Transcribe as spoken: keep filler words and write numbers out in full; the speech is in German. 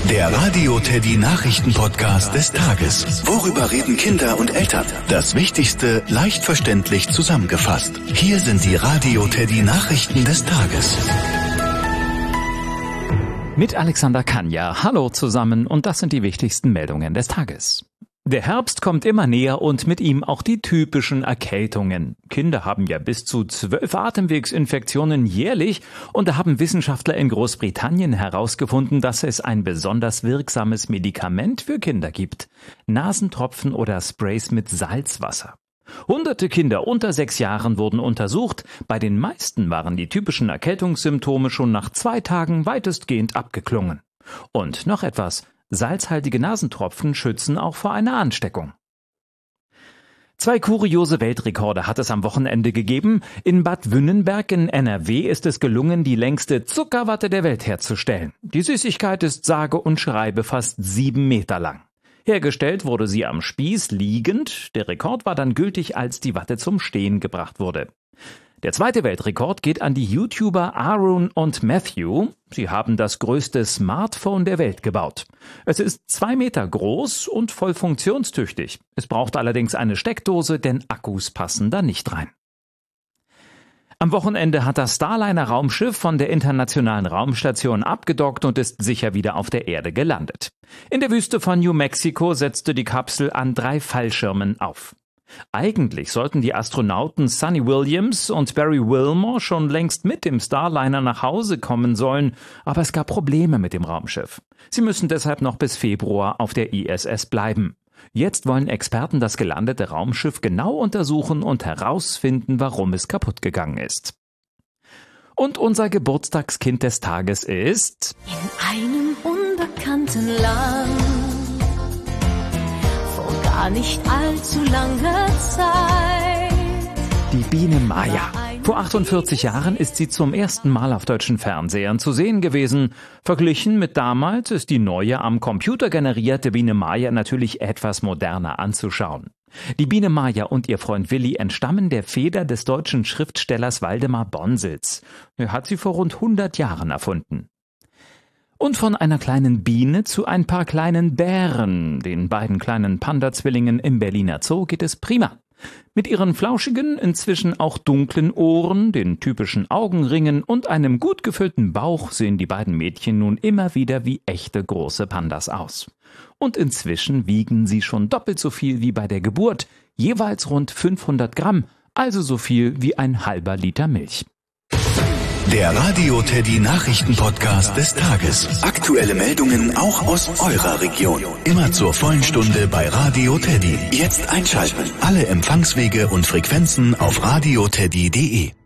Der Radio Teddy Nachrichten-Podcast des Tages. Worüber reden Kinder und Eltern? Das Wichtigste leicht verständlich zusammengefasst. Hier sind die Radio Teddy Nachrichten des Tages. Mit Alexander Kanja. Hallo zusammen und das sind die wichtigsten Meldungen des Tages. Der Herbst kommt immer näher und mit ihm auch die typischen Erkältungen. Kinder haben ja bis zu zwölf Atemwegsinfektionen jährlich und da haben Wissenschaftler in Großbritannien herausgefunden, dass es ein besonders wirksames Medikament für Kinder gibt. Nasentropfen oder Sprays mit Salzwasser. Hunderte Kinder unter sechs Jahren wurden untersucht. Bei den meisten waren die typischen Erkältungssymptome schon nach zwei Tagen weitestgehend abgeklungen. Und noch etwas. Salzhaltige Nasentropfen schützen auch vor einer Ansteckung. Zwei kuriose Weltrekorde hat es am Wochenende gegeben. In Bad Wünnenberg in N R W ist es gelungen, die längste Zuckerwatte der Welt herzustellen. Die Süßigkeit ist sage und schreibe fast sieben Meter lang. Hergestellt wurde sie am Spieß liegend. Der Rekord war dann gültig, als die Watte zum Stehen gebracht wurde. Der zweite Weltrekord geht an die YouTuber Aaron und Matthew. Sie haben das größte Smartphone der Welt gebaut. Es ist zwei Meter groß und voll funktionstüchtig. Es braucht allerdings eine Steckdose, denn Akkus passen da nicht rein. Am Wochenende hat das Starliner-Raumschiff von der Internationalen Raumstation abgedockt und ist sicher wieder auf der Erde gelandet. In der Wüste von New Mexico setzte die Kapsel an drei Fallschirmen auf. Eigentlich sollten die Astronauten Sunny Williams und Barry Wilmore schon längst mit dem Starliner nach Hause kommen sollen, aber es gab Probleme mit dem Raumschiff. Sie müssen deshalb noch bis Februar auf der I S S bleiben. Jetzt wollen Experten das gelandete Raumschiff genau untersuchen und herausfinden, warum es kaputt gegangen ist. Und unser Geburtstagskind des Tages ist... In einem unbekannten Land. Gar nicht allzu lange Zeit. Die Biene Maya. Vor achtundvierzig Jahren ist sie zum ersten Mal auf deutschen Fernsehern zu sehen gewesen. Verglichen mit damals ist die neue am Computer generierte Biene Maya natürlich etwas moderner anzuschauen. Die Biene Maya und ihr Freund Willi entstammen der Feder des deutschen Schriftstellers Waldemar Bonsels. Er hat sie vor rund hundert Jahren erfunden. Und von einer kleinen Biene zu ein paar kleinen Bären, den beiden kleinen Panda-Zwillingen im Berliner Zoo, geht es prima. Mit ihren flauschigen, inzwischen auch dunklen Ohren, den typischen Augenringen und einem gut gefüllten Bauch sehen die beiden Mädchen nun immer wieder wie echte große Pandas aus. Und inzwischen wiegen sie schon doppelt so viel wie bei der Geburt, jeweils rund fünfhundert Gramm, also so viel wie ein halber Liter Milch. Der Radio Teddy Nachrichten-Podcast des Tages. Aktuelle Meldungen auch aus eurer Region. Immer zur vollen Stunde bei Radio Teddy. Jetzt einschalten. Alle Empfangswege und Frequenzen auf radioteddy punkt de.